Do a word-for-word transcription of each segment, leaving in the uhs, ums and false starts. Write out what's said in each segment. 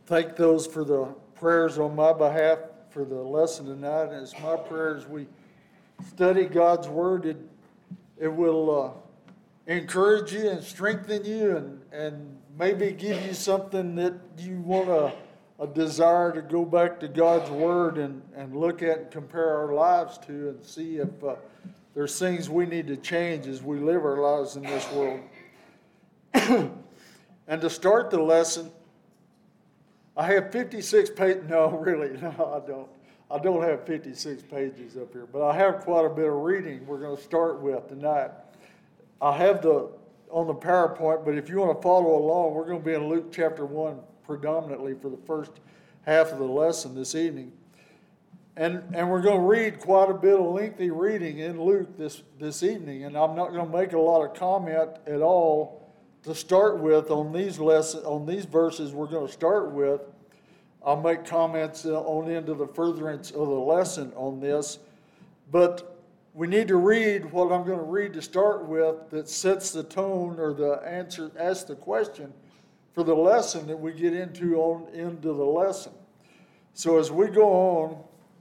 thank those for the prayers on my behalf for the lesson tonight. And it's my prayer as we study God's Word, it, it will uh, encourage you and strengthen you and, and maybe give you something that you want a, a desire to go back to God's Word and, and look at and compare our lives to and see if uh, there's things we need to change as we live our lives in this world. And to start the lesson, I have fifty-six pages. No, really, no, I don't. I don't have fifty-six pages up here, but I have quite a bit of reading we're going to start with tonight. I have the on the PowerPoint, but if you want to follow along, we're going to be in Luke chapter one predominantly for the first half of the lesson this evening. And and we're going to read quite a bit of lengthy reading in Luke this, this evening, and I'm not going to make a lot of comment at all to start with on these lesson, on these verses we're going to start with. I'll make comments on into the furtherance of the lesson on this, but we need to read what I'm going to read to start with that sets the tone or the answer, ask the question for the lesson that we get into on into the lesson. So as we go on,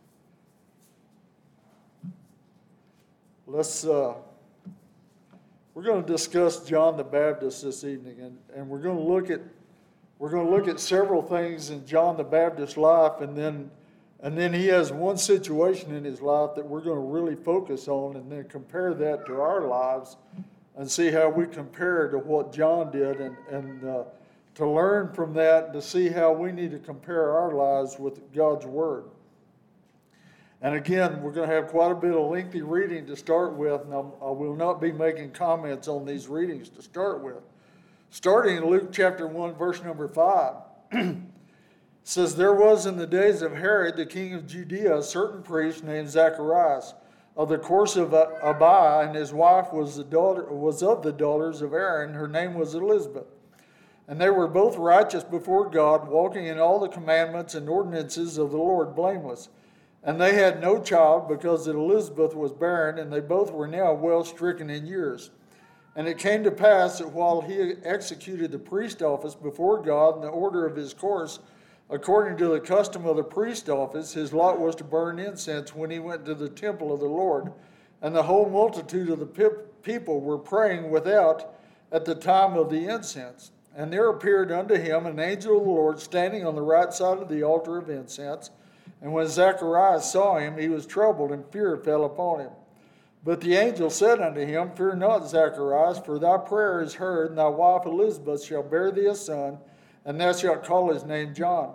let's. Uh, We're going to discuss John the Baptist this evening, and, and we're going to look at we're going to look at several things in John the Baptist's life, and then and then he has one situation in his life that we're going to really focus on, and then compare that to our lives, and see how we compare to what John did, and and uh, to learn from that, to see how we need to compare our lives with God's Word. And again, we're going to have quite a bit of lengthy reading to start with, and I'm, I will not be making comments on these readings to start with. Starting in Luke chapter one, verse number five, it says, "There was in the days of Herod, the king of Judea, a certain priest named Zacharias, of the course of Abi, and his wife was the daughter was of the daughters of Aaron. Her name was Elizabeth. And they were both righteous before God, walking in all the commandments and ordinances of the Lord blameless. And they had no child, because that Elizabeth was barren, and they both were now well stricken in years. And it came to pass that while he executed the priest office before God in the order of his course, according to the custom of the priest office, his lot was to burn incense when he went to the temple of the Lord. And the whole multitude of the people were praying without at the time of the incense. And there appeared unto him an angel of the Lord standing on the right side of the altar of incense. And when Zacharias saw him, he was troubled, and fear fell upon him. But the angel said unto him, Fear not, Zacharias, for thy prayer is heard, and thy wife Elizabeth shall bear thee a son, and thou shalt call his name John.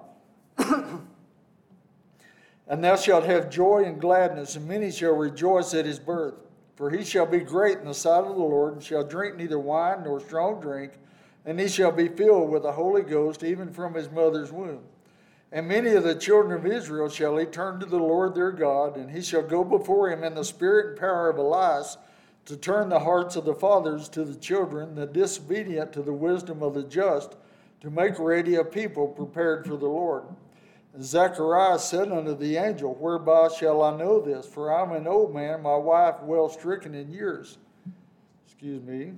And thou shalt have joy and gladness, and many shall rejoice at his birth. For he shall be great in the sight of the Lord, and shall drink neither wine nor strong drink, and he shall be filled with the Holy Ghost, even from his mother's womb. And many of the children of Israel shall he turn to the Lord their God, and he shall go before him in the spirit and power of Elias, to turn the hearts of the fathers to the children, the disobedient to the wisdom of the just, to make ready a people prepared for the Lord. And Zacharias said unto the angel, Whereby shall I know this? For I am an old man, my wife well stricken in years. Excuse me.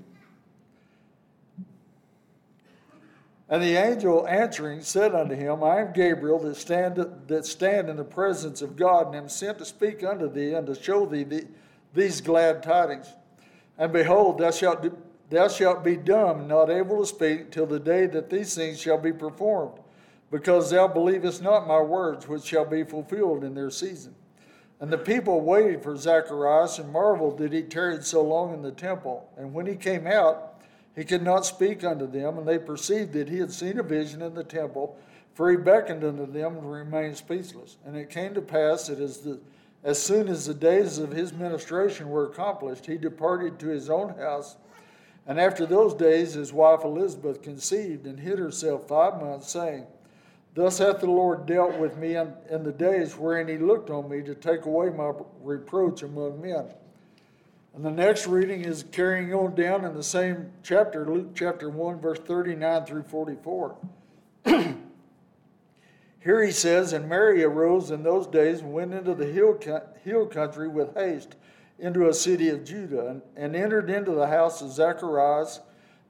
And the angel answering said unto him, I am Gabriel, that stand that stand in the presence of God, and am sent to speak unto thee, and to show thee the, these glad tidings. And behold, thou shalt, do, thou shalt be dumb, and not able to speak, till the day that these things shall be performed, because thou believest not my words, which shall be fulfilled in their season. And the people waited for Zacharias, and marveled that he tarried so long in the temple. And when he came out, he could not speak unto them, and they perceived that he had seen a vision in the temple, for he beckoned unto them and remained speechless. And it came to pass that as, the, as soon as the days of his ministration were accomplished, he departed to his own house. And after those days his wife Elizabeth conceived, and hid herself five months, saying, Thus hath the Lord dealt with me in, in the days wherein he looked on me, to take away my reproach among men. And the next reading is carrying on down in the same chapter, Luke chapter one, verse thirty-nine through forty-four. Here he says, And Mary arose in those days and went into the hill, hill country with haste into a city of Judah, and, and entered into the house of Zacharias,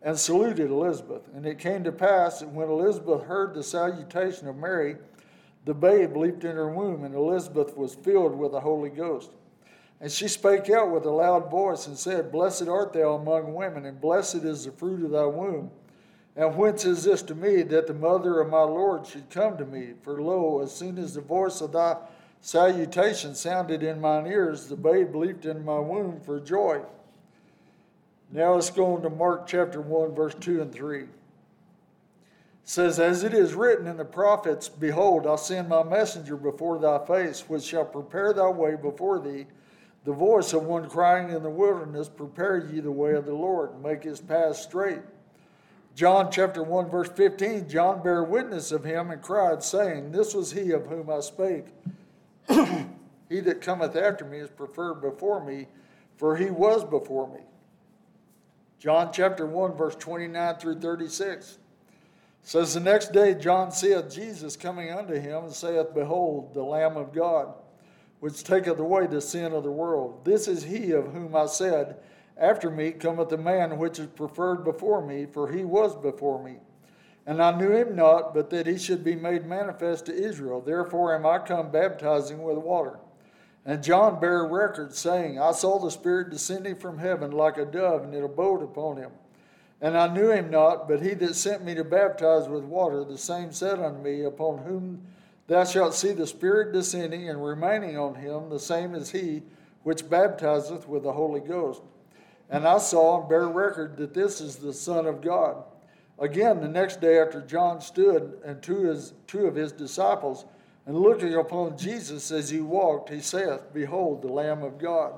and saluted Elizabeth. And it came to pass that when Elizabeth heard the salutation of Mary, the babe leaped in her womb, and Elizabeth was filled with the Holy Ghost. And she spake out with a loud voice and said, Blessed art thou among women, and blessed is the fruit of thy womb. And whence is this to me, that the mother of my Lord should come to me? For lo, as soon as the voice of thy salutation sounded in mine ears, the babe leaped in my womb for joy. Now let's go on to Mark chapter one, verse two and three. It says, As it is written in the prophets, Behold, I send my messenger before thy face, which shall prepare thy way before thee. The voice of one crying in the wilderness, Prepare ye the way of the Lord, make his path straight. John chapter one, verse fifteen, John bare witness of him and cried, saying, This was he of whom I spake. He that cometh after me is preferred before me, for he was before me. John chapter one, verse twenty-nine through thirty-six. Says, The next day John seeth Jesus coming unto him, and saith, Behold, the Lamb of God, which taketh away the sin of the world. This is he of whom I said, After me cometh a man which is preferred before me, for he was before me. And I knew him not, but that he should be made manifest to Israel. Therefore am I come baptizing with water. And John bare record, saying, I saw the Spirit descending from heaven like a dove, and it abode upon him. And I knew him not, but he that sent me to baptize with water, the same said unto me, Upon whom thou shalt see the Spirit descending and remaining on him, the same is he which baptizeth with the Holy Ghost. And I saw and bare record that this is the Son of God. Again, the next day after John stood, and two, his, two of his disciples, and looking upon Jesus as he walked, he saith, Behold, the Lamb of God.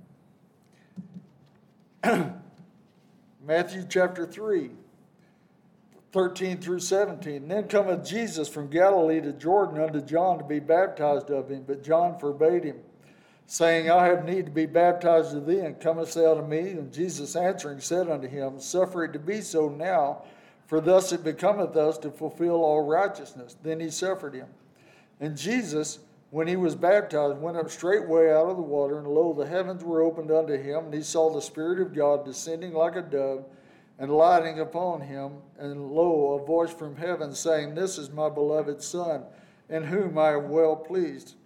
Matthew chapter three, thirteen through seventeen. Then cometh Jesus from Galilee to Jordan unto John to be baptized of him, but John forbade him, saying, I have need to be baptized of thee, and comest thou to me? And Jesus answering said unto him, Suffer it to be so now, for thus it becometh us to fulfill all righteousness. Then he suffered him. And Jesus, when he was baptized, went up straightway out of the water, and lo, the heavens were opened unto him, and he saw the Spirit of God descending like a dove, and lighting upon him. And lo, a voice from heaven saying, This is my beloved Son, in whom I am well pleased.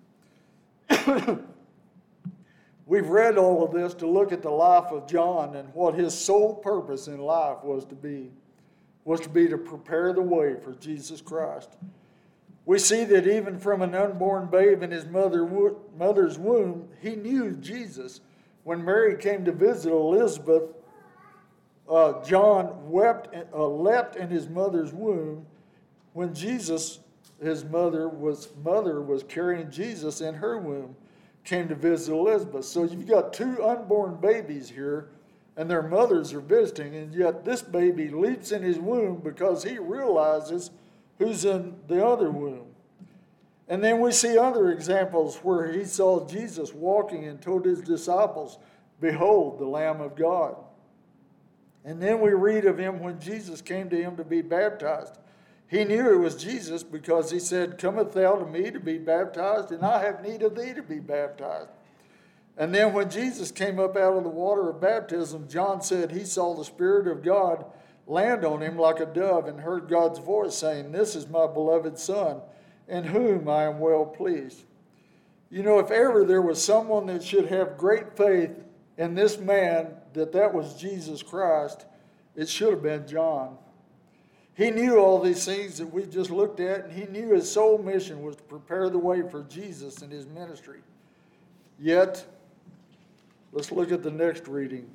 We've read all of this to look at the life of John and what his sole purpose in life was to be, was to be to prepare the way for Jesus Christ. We see that even from an unborn babe in his mother, mother's womb, he knew Jesus. When Mary came to visit Elizabeth, uh, John wept, uh, leapt in his mother's womb when Jesus, his mother was mother was carrying Jesus in her womb, came to visit Elizabeth. So you've got two unborn babies here, and their mothers are visiting, and yet this baby leaps in his womb because he realizes who's in the other womb. And then we see other examples where he saw Jesus walking and told his disciples, Behold, the Lamb of God. And then we read of him when Jesus came to him to be baptized. He knew it was Jesus because he said, Cometh thou to me to be baptized? And I have need of thee to be baptized. And then when Jesus came up out of the water of baptism, John said he saw the Spirit of God land on him like a dove, and heard God's voice saying, This is my beloved Son, in whom I am well pleased. You know, if ever there was someone that should have great faith in this man, that that was Jesus Christ, it should have been John. He knew all these things that we just looked at, and he knew his sole mission was to prepare the way for Jesus and his ministry. Yet, let's look at the next reading.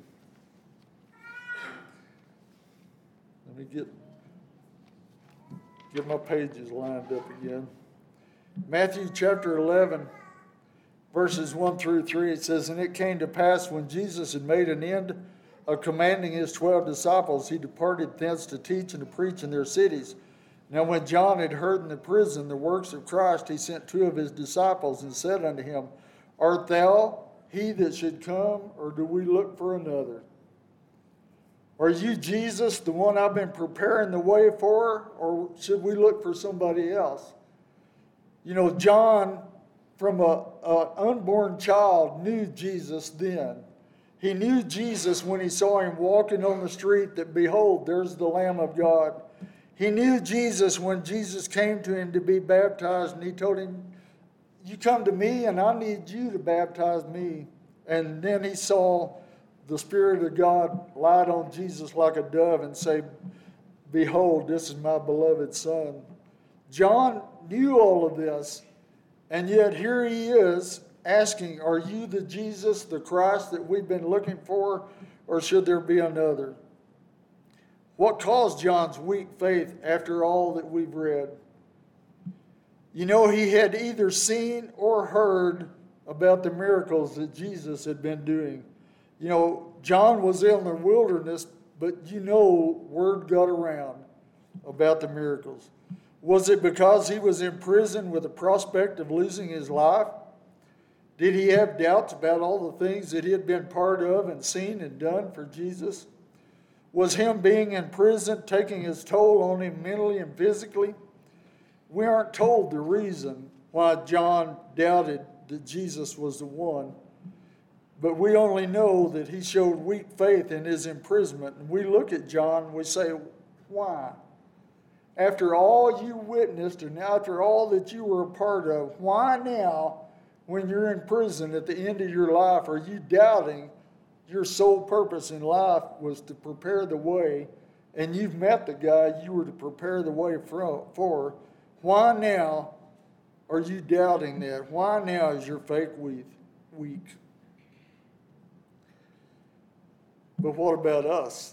Let me get, get my pages lined up again. Matthew chapter eleven, verses one through three, it says, And it came to pass when Jesus had made an end of commanding his twelve disciples, he departed thence to teach and to preach in their cities. Now when John had heard in the prison the works of Christ, he sent two of his disciples and said unto him, Art thou he that should come, or do we look for another? Are you Jesus, the one I've been preparing the way for, or should we look for somebody else? You know, John, from an unborn child, knew Jesus then. He knew Jesus when he saw him walking on the street, that behold, there's the Lamb of God. He knew Jesus when Jesus came to him to be baptized, and he told him, you come to me and I need you to baptize me. And then he saw the Spirit of God light on Jesus like a dove and say, behold, this is my beloved Son. John knew all of this, and yet here he is asking, are you the Jesus, the Christ that we've been looking for, or should there be another? What caused John's weak faith after all that we've read? You know, he had either seen or heard about the miracles that Jesus had been doing. You know, John was in the wilderness, but you know, word got around about the miracles. Was it because he was in prison with the prospect of losing his life? Did he have doubts about all the things that he had been part of and seen and done for Jesus? Was him being in prison taking his toll on him mentally and physically? We aren't told the reason why John doubted that Jesus was the one, but we only know that he showed weak faith in his imprisonment. And we look at John and we say, why? After all you witnessed and after all that you were a part of, why now, when you're in prison at the end of your life, are you doubting your sole purpose in life was to prepare the way, and you've met the guy you were to prepare the way for? Why now are you doubting that? Why now is your faith weak? But what about us?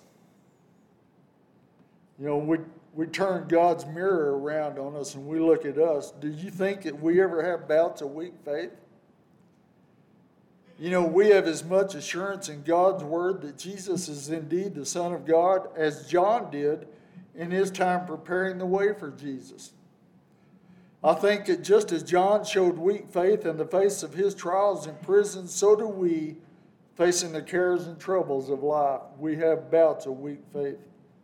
You know, we we turn God's mirror around on us and we look at us. Do you think that we ever have bouts of weak faith? You know, we have as much assurance in God's word that Jesus is indeed the Son of God as John did in his time preparing the way for Jesus. I think that just as John showed weak faith in the face of his trials in prison, so do we facing the cares and troubles of life. We have bouts of weak faith.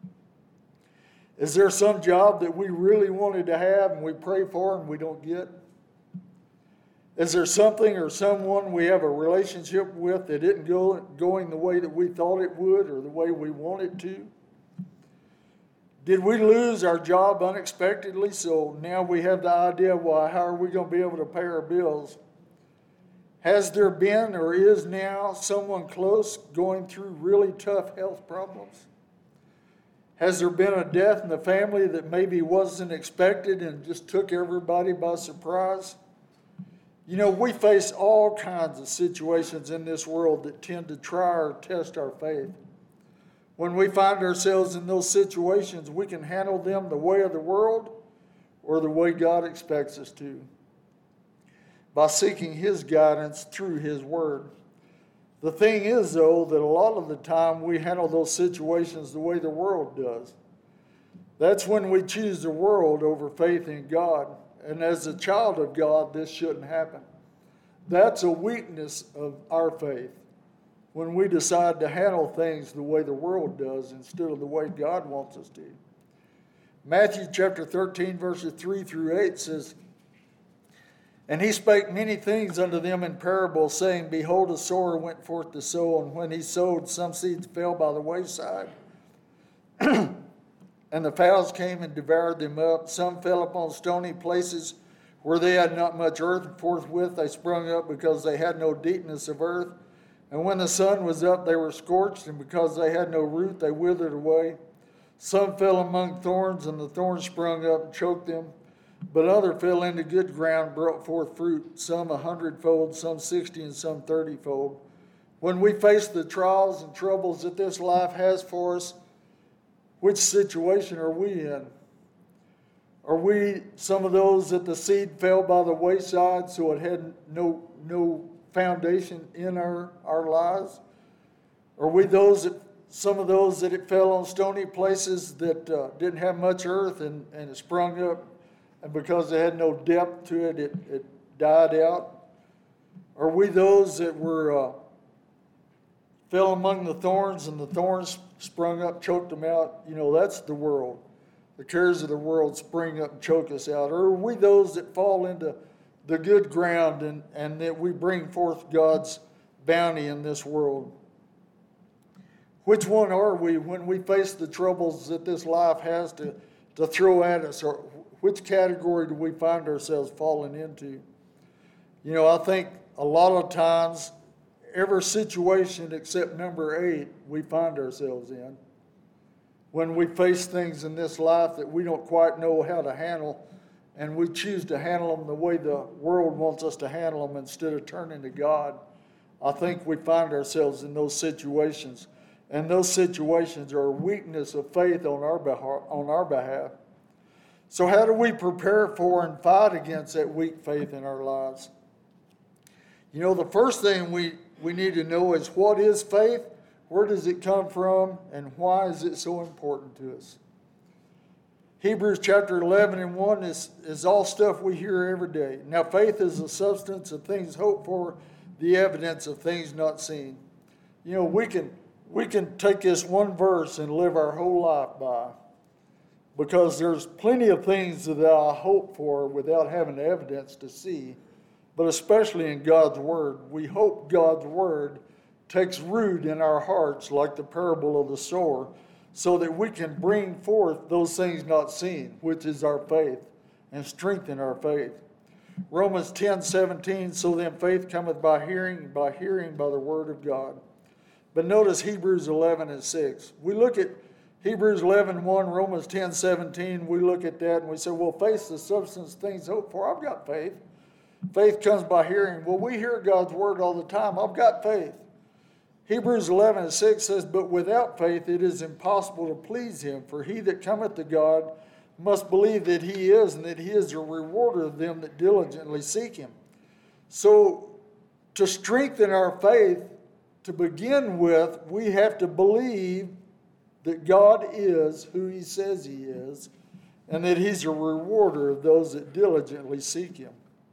Is there some job that we really wanted to have and we pray for and we don't get? Is there something or someone we have a relationship with that isn't go, going the way that we thought it would or the way we want it to? Did we lose our job unexpectedly, so now we have the idea, well, how are we going to be able to pay our bills? Has there been or is now someone close going through really tough health problems? Has there been a death in the family that maybe wasn't expected and just took everybody by surprise? You know, we face all kinds of situations in this world that tend to try or test our faith. When we find ourselves in those situations, we can handle them the way of the world or the way God expects us to, by seeking His guidance through His Word. The thing is, though, that a lot of the time we handle those situations the way the world does. That's when we choose the world over faith in God. And as a child of God, this shouldn't happen. That's a weakness of our faith, when we decide to handle things the way the world does instead of the way God wants us to. Matthew chapter thirteen, verses three through eight says, "And he spake many things unto them in parables, saying, Behold, a sower went forth to sow, and when he sowed, some seeds fell by the wayside. And the fowls came and devoured them up. Some fell upon stony places where they had not much earth, and forthwith they sprung up because they had no deepness of earth. And when the sun was up, they were scorched, and because they had no root, they withered away. Some fell among thorns, and the thorns sprung up and choked them. But other fell into good ground, brought forth fruit, some a hundredfold, some sixty, and some thirtyfold." When we face the trials and troubles that this life has for us, which situation are we in? Are we some of those that the seed fell by the wayside, so it had no no foundation in our, our lives? Are we those that some of those that it fell on stony places that uh, didn't have much earth and, and it sprung up, and because it had no depth to it, it, it died out? Are we those that were uh, fell among the thorns and the thorns sprung up, choked them out? You know, that's the world. The cares of the world spring up and choke us out. Or are we those that fall into the good ground and, and that we bring forth God's bounty in this world? Which one are we when we face the troubles that this life has to, to throw at us? Or which category do we find ourselves falling into? You know, I think a lot of times, every situation except number eight we find ourselves in, when we face things in this life that we don't quite know how to handle, and we choose to handle them the way the world wants us to handle them instead of turning to God, I think we find ourselves in those situations. And those situations are a weakness of faith on our behalf, on our behalf. So how do we prepare for and fight against that weak faith in our lives? You know, the first thing we, we need to know is, what is faith? Where does it come from? And why is it so important to us? Hebrews chapter eleven and one is, is all stuff we hear every day. Now, faith is the substance of things hoped for, the evidence of things not seen. You know, we can we can take this one verse and live our whole life by, because there's plenty of things that I hope for without having evidence to see. But especially in God's Word, we hope God's Word takes root in our hearts like the parable of the sower, so that we can bring forth those things not seen, which is our faith, and strengthen our faith. Romans ten seventeen, so then faith cometh by hearing, and by hearing by the word of God. But notice Hebrews eleven and six. We look at Hebrews eleven one, Romans ten seventeen, we look at that and we say, well, faith's the substance of things hoped for. I've got faith. Faith comes by hearing. Well, we hear God's word all the time. I've got faith. Hebrews eleven and six says, but without faith it is impossible to please him. For he that cometh to God must believe that he is, and that he is a rewarder of them that diligently seek him. So to strengthen our faith, to begin with, we have to believe that God is who he says he is, and that he's a rewarder of those that diligently seek him.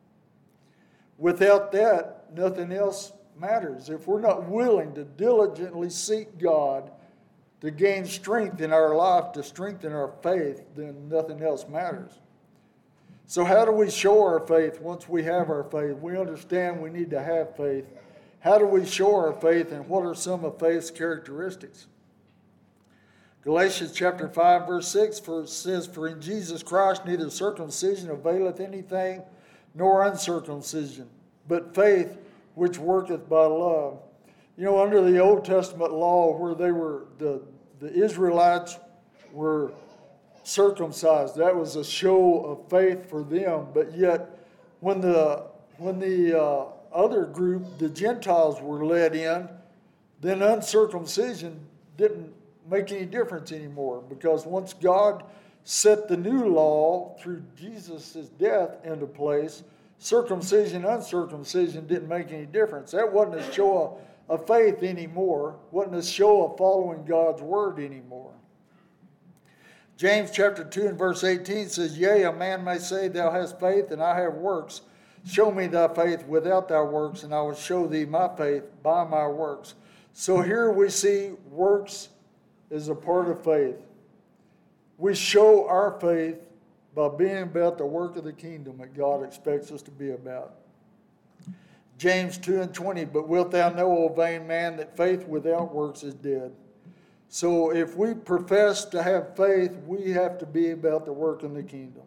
Without that, nothing else matters. If we're not willing to diligently seek God to gain strength in our life, to strengthen our faith, then nothing else matters. So how do we show our faith once we have our faith? We understand we need to have faith. How do we show our faith, and what are some of faith's characteristics? Galatians chapter five verse six says, for in Jesus Christ neither circumcision availeth anything, nor uncircumcision, but faith which worketh by love. You know, under the Old Testament law, where they were the, the Israelites were circumcised, that was a show of faith for them. But yet, when the when the uh, other group, the Gentiles, were led in, then uncircumcision didn't make any difference anymore, because once God set the new law through Jesus' death into place, circumcision, uncircumcision didn't make any difference. That wasn't a show of, of faith anymore. Wasn't a show of following God's word anymore. James chapter two and verse eighteen says, yea, a man may say, thou hast faith, and I have works. Show me thy faith without thy works, and I will show thee my faith by my works. So here we see works is a part of faith. We show our faith by being about the work of the kingdom that God expects us to be about. James two and twenty, but wilt thou know, O vain man, that faith without works is dead. So if we profess to have faith, we have to be about the work in the kingdom.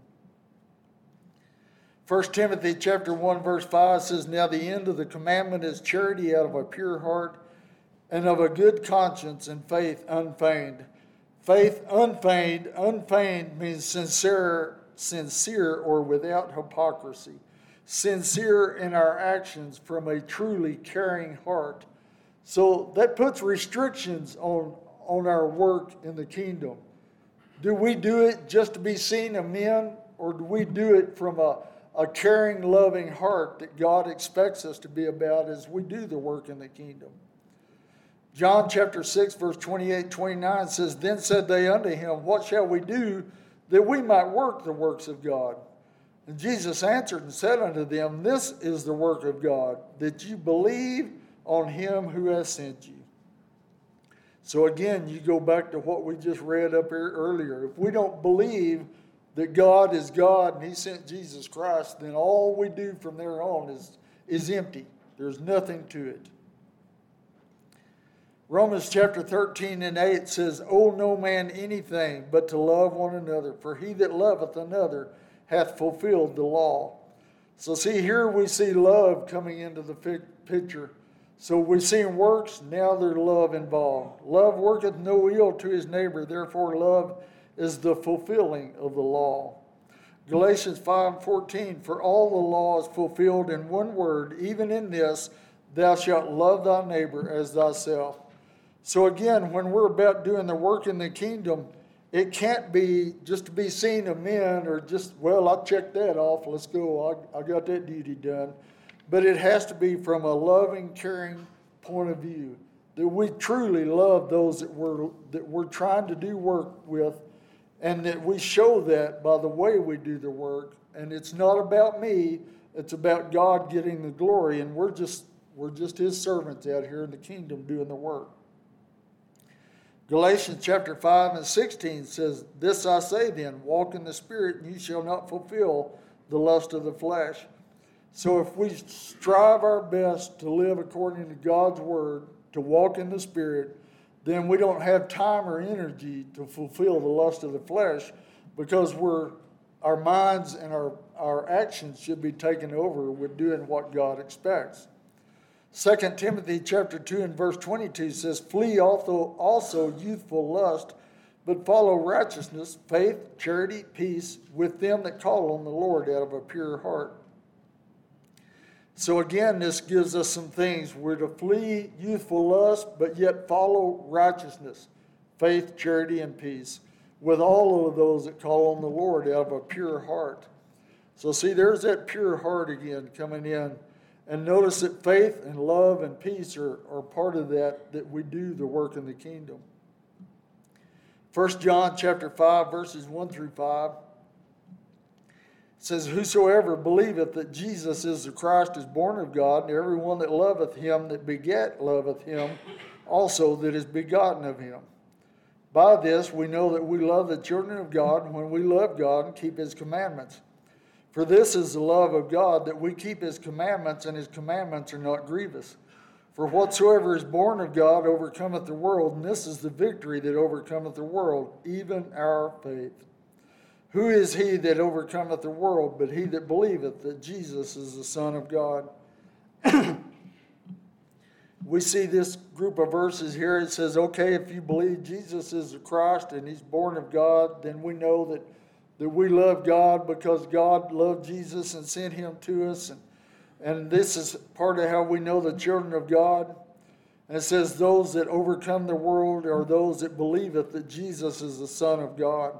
First Timothy chapter one verse five says, now the end of the commandment is charity out of a pure heart, and of a good conscience, and faith unfeigned. Faith unfeigned, unfeigned means sincere, sincere or without hypocrisy. Sincere in our actions from a truly caring heart. So that puts restrictions on, on our work in the kingdom. Do we do it just to be seen of men, or do we do it from a, a caring, loving heart that God expects us to be about as we do the work in the kingdom? John chapter six, verse twenty-eight, twenty-nine says, then said they unto him, what shall we do that we might work the works of God? And Jesus answered and said unto them, this is the work of God, that you believe on him who has sent you. So again, you go back to what we just read up here earlier. If we don't believe that God is God and he sent Jesus Christ, then all we do from there on is, is empty. There's nothing to it. Romans chapter thirteen and eight says, owe no man anything but to love one another, for he that loveth another hath fulfilled the law. So see, here we see love coming into the picture. So we've seen works, now there's love involved. Love worketh no ill to his neighbor, therefore love is the fulfilling of the law. Galatians five fourteen, for all the law is fulfilled in one word, even in this, thou shalt love thy neighbor as thyself. So again, when we're about doing the work in the kingdom, it can't be just to be seen of men or just, well, I checked that off, let's go, I, I got that duty done. But it has to be from a loving, caring point of view, that we truly love those that we're, that we're trying to do work with, and that we show that by the way we do the work. And it's not about me, it's about God getting the glory, and we're just, we're just his servants out here in the kingdom doing the work. Galatians chapter five and sixteen says, this I say then, walk in the Spirit, and ye shall not fulfill the lust of the flesh. So if we strive our best to live according to God's word, to walk in the Spirit, then we don't have time or energy to fulfill the lust of the flesh, because we're, our minds and our, our actions should be taken over with doing what God expects. Second Timothy chapter two and verse twenty-two says, flee also, also youthful lust, but follow righteousness, faith, charity, peace, with them that call on the Lord out of a pure heart. So again, this gives us some things. We're to flee youthful lust, but yet follow righteousness, faith, charity, and peace, with all of those that call on the Lord out of a pure heart. So see, there's that pure heart again coming in. And notice that faith and love and peace are, are part of that, that we do the work in the kingdom. First John chapter five, verses one through five says, whosoever believeth that Jesus is the Christ is born of God, and every one that loveth him that begat loveth him also that is begotten of him. By this we know that we love the children of God, when we love God and keep his commandments. For this is the love of God, that we keep his commandments, and his commandments are not grievous. For whatsoever is born of God overcometh the world, and this is the victory that overcometh the world, even our faith. Who is he that overcometh the world, but he that believeth that Jesus is the Son of God? We see this group of verses here. It says, okay, if you believe Jesus is the Christ and he's born of God, then we know that that we love God because God loved Jesus and sent him to us. And, and this is part of how we know the children of God. And it says, those that overcome the world are those that believeth that Jesus is the Son of God.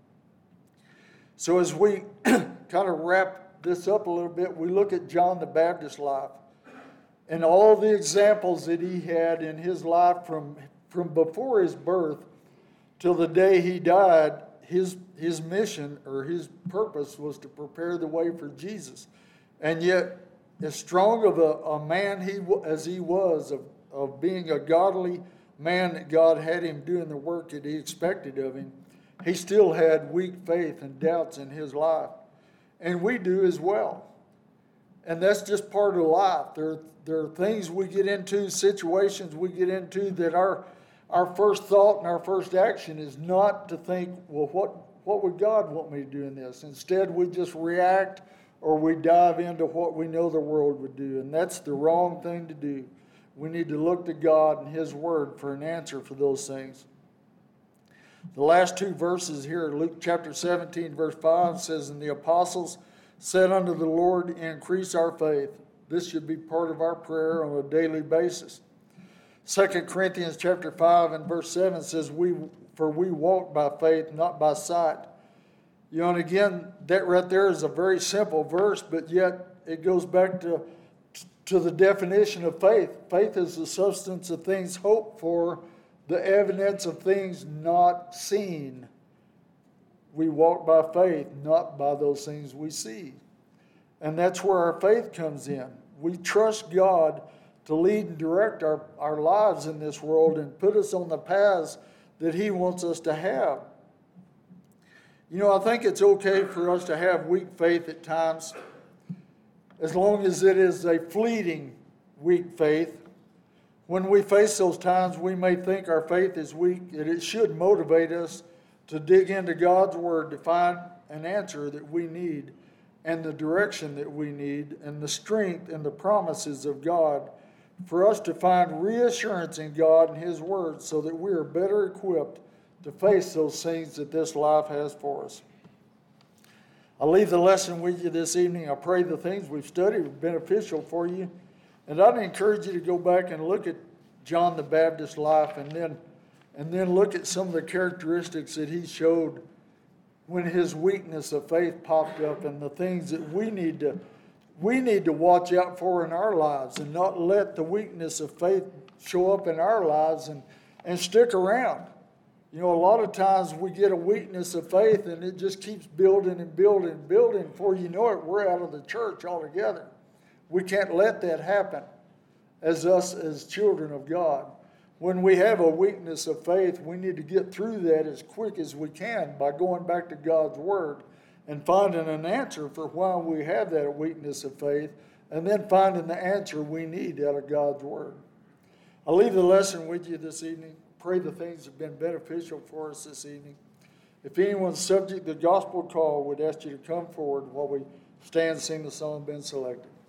So as we kind of wrap this up a little bit, we look at John the Baptist's life and all the examples that he had in his life from, from before his birth till the day he died. His, his mission or his purpose was to prepare the way for Jesus. And yet, as strong of a, a man he as he was, of, of being a godly man that God had him doing the work that he expected of him, he still had weak faith and doubts in his life. And we do as well. And that's just part of life. There, there are things we get into, situations we get into that our Our first thought and our first action is not to think, well, what, what would God want me to do in this? Instead, we just react or we dive into what we know the world would do. And that's the wrong thing to do. We need to look to God and his word for an answer for those things. The last two verses here, Luke chapter seventeen, verse five says, and the apostles said unto the Lord, increase our faith. This should be part of our prayer on a daily basis. Second Corinthians chapter five and verse seven says, "We for we walk by faith, not by sight." You know, and again, that right there is a very simple verse, but yet it goes back to, to the definition of faith. Faith is the substance of things hoped for, the evidence of things not seen. We walk by faith, not by those things we see. And that's where our faith comes in. We trust God to lead and direct our, our lives in this world and put us on the paths that he wants us to have. You know, I think it's okay for us to have weak faith at times, as long as it is a fleeting weak faith. when we face those times, we may think our faith is weak, and it should motivate us to dig into God's Word to find an answer that we need, and the direction that we need, and the strength and the promises of God, for us to find reassurance in God and His Word so that we are better equipped to face those things that this life has for us. I'll leave the lesson with you this evening. I pray the things we've studied are beneficial for you. And I'd encourage you to go back and look at John the Baptist's life and then, and then look at some of the characteristics that he showed when his weakness of faith popped up, and the things that we need to we need to watch out for in our lives, and not let the weakness of faith show up in our lives and, and stick around. You know, a lot of times we get a weakness of faith and it just keeps building and building and building. Before you know it, we're out of the church altogether. We can't let that happen as us as children of God. When we have a weakness of faith, we need to get through that as quick as we can by going back to God's Word and finding an answer for why we have that weakness of faith, and then finding the answer we need out of God's Word. I'll leave the lesson with you this evening. Pray the things have been beneficial for us this evening. If anyone's subject to the gospel call, we'd ask you to come forward while we stand and sing the song been selected.